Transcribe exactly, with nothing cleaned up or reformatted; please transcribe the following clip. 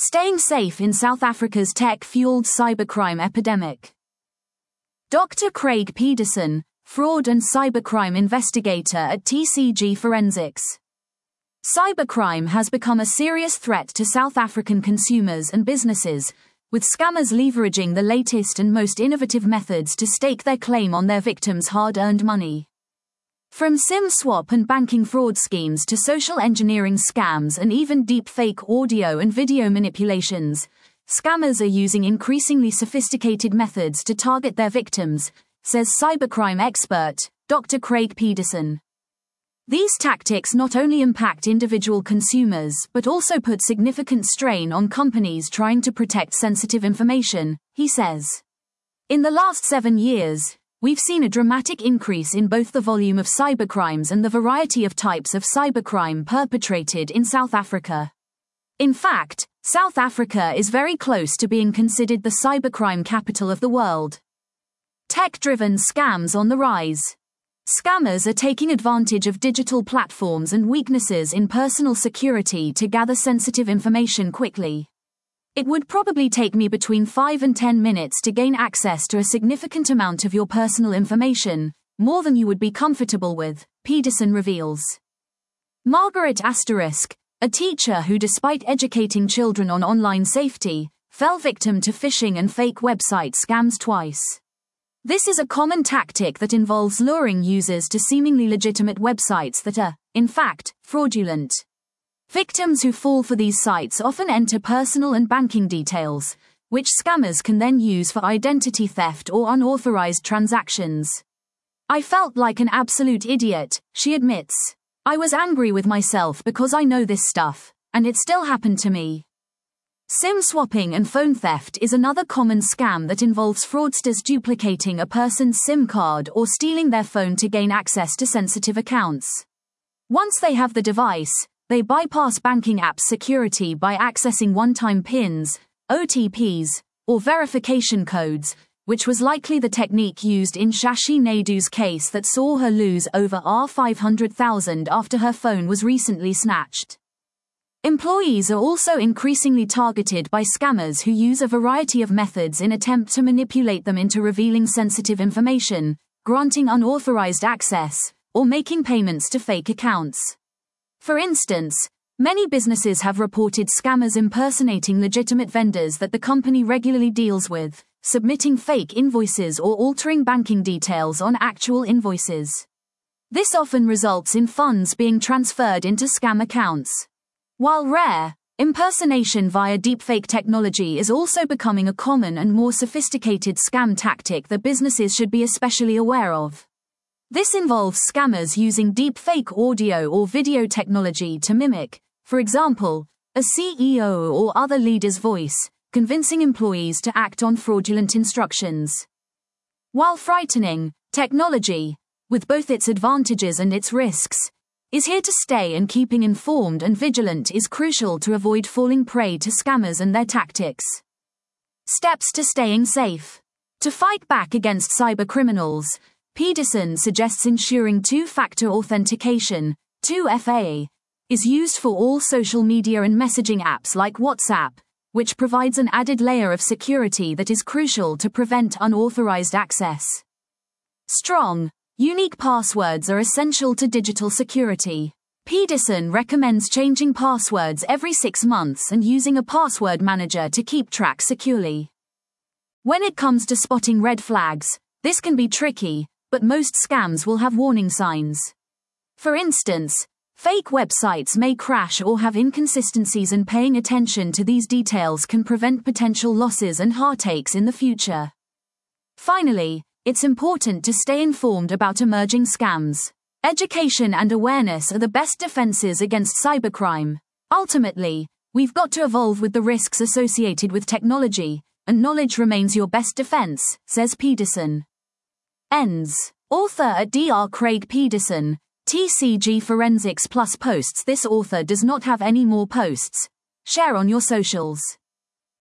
Staying safe in South Africa's tech-fueled cybercrime epidemic. Doctor Craig Pedersen, fraud and cybercrime investigator at T C G Forensics. Cybercrime has become a serious threat to South African consumers and businesses, with scammers leveraging the latest and most innovative methods to stake their claim on their victims' hard-earned money. From SIM swap and banking fraud schemes to social engineering scams and even deepfake audio and video manipulations, scammers are using increasingly sophisticated methods to target their victims, says cybercrime expert, Doctor Craig Pedersen. These tactics not only impact individual consumers but also put significant strain on companies trying to protect sensitive information, he says. In the last seven years, we've seen a dramatic increase in both the volume of cybercrimes and the variety of types of cybercrime perpetrated in South Africa. In fact, South Africa is very close to being considered the cybercrime capital of the world. Tech-driven scams on the rise. Scammers are taking advantage of digital platforms and weaknesses in personal security to gather sensitive information quickly. It would probably take me between five and ten minutes to gain access to a significant amount of your personal information, more than you would be comfortable with, Pedersen reveals. Margaret Asterisk, a teacher who, despite educating children on online safety, fell victim to phishing and fake website scams twice. This is a common tactic that involves luring users to seemingly legitimate websites that are, in fact, fraudulent. Victims who fall for these sites often enter personal and banking details, which scammers can then use for identity theft or unauthorized transactions. I felt like an absolute idiot, she admits. I was angry with myself because I know this stuff, and it still happened to me. SIM swapping and phone theft is another common scam that involves fraudsters duplicating a person's SIM card or stealing their phone to gain access to sensitive accounts. Once they have the device, they bypass banking apps' security by accessing one-time pins, O T Ps, or verification codes, which was likely the technique used in Shashi Naidu's case that saw her lose over five hundred thousand dollars after her phone was recently snatched. Employees are also increasingly targeted by scammers who use a variety of methods in attempt to manipulate them into revealing sensitive information, granting unauthorized access, or making payments to fake accounts. For instance, many businesses have reported scammers impersonating legitimate vendors that the company regularly deals with, submitting fake invoices or altering banking details on actual invoices. This often results in funds being transferred into scam accounts. While rare, impersonation via deepfake technology is also becoming a common and more sophisticated scam tactic that businesses should be especially aware of. This involves scammers using deepfake audio or video technology to mimic, for example, a C E O or other leader's voice, convincing employees to act on fraudulent instructions. While frightening, technology, with both its advantages and its risks, is here to stay, and keeping informed and vigilant is crucial to avoid falling prey to scammers and their tactics. Steps to staying safe. To fight back against cybercriminals, Pedersen suggests ensuring two-factor authentication, two F A, is used for all social media and messaging apps like WhatsApp, which provides an added layer of security that is crucial to prevent unauthorized access. Strong, unique passwords are essential to digital security. Pedersen recommends changing passwords every six months and using a password manager to keep track securely. When it comes to spotting red flags, this can be tricky, but most scams will have warning signs. For instance, fake websites may crash or have inconsistencies, and paying attention to these details can prevent potential losses and heartaches in the future. Finally, it's important to stay informed about emerging scams. Education and awareness are the best defenses against cybercrime. Ultimately, we've got to evolve with the risks associated with technology, and knowledge remains your best defense, says Pedersen. Ends. Author at Doctor Craig Pedersen, T C G Forensics Plus posts. This author does not have any more posts. Share on your socials.